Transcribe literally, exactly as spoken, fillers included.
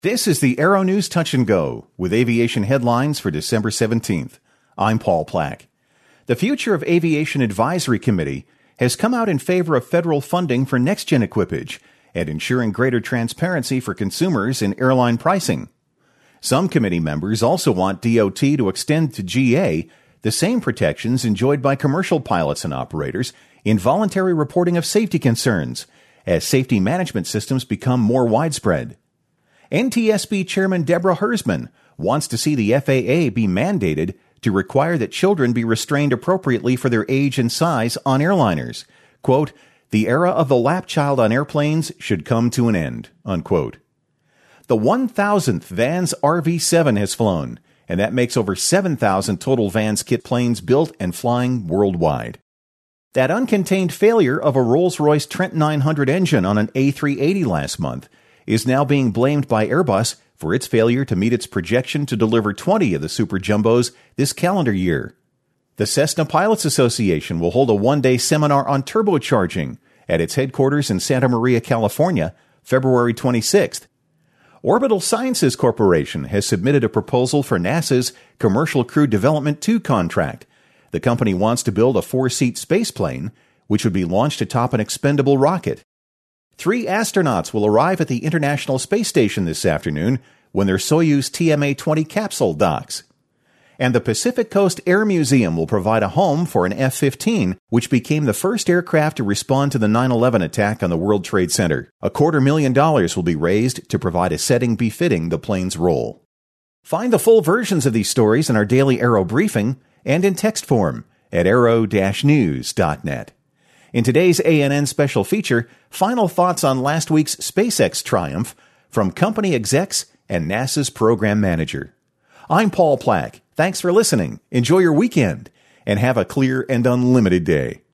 This is the Aero News Touch and Go with aviation headlines for December seventeenth. I'm Paul Plack. The Future of Aviation Advisory Committee has come out in favor of federal funding for next-gen equipage and ensuring greater transparency for consumers in airline pricing. Some committee members also want D O T to extend to G A the same protections enjoyed by commercial pilots and operators in voluntary reporting of safety concerns as safety management systems become more widespread. N T S B Chairman Deborah Hersman wants to see the F A A be mandated to require that children be restrained appropriately for their age and size on airliners. Quote, the era of the lap child on airplanes should come to an end, unquote. The one thousandth Vans R V seven has flown, and that makes over seven thousand total Vans kit planes built and flying worldwide. That uncontained failure of a Rolls-Royce Trent nine hundred engine on an A three eighty last month is now being blamed by Airbus for its failure to meet its projection to deliver twenty of the Super Jumbos this calendar year. The Cessna Pilots Association will hold a one-day seminar on turbocharging at its headquarters in Santa Maria, California, February twenty-sixth. Orbital Sciences Corporation has submitted a proposal for NASA's Commercial Crew Development two contract. The company wants to build a four-seat spaceplane, which would be launched atop an expendable rocket. Three astronauts will arrive at the International Space Station this afternoon when their Soyuz T M A twenty capsule docks. And the Pacific Coast Air Museum will provide a home for an F fifteen, which became the first aircraft to respond to the nine eleven attack on the World Trade Center. A quarter million dollars will be raised to provide a setting befitting the plane's role. Find the full versions of these stories in our daily Aero briefing and in text form at aero dash news dot net. In today's A N N special feature, final thoughts on last week's SpaceX triumph from company execs and NASA's program manager. I'm Paul Plack. Thanks for listening. Enjoy your weekend and have a clear and unlimited day.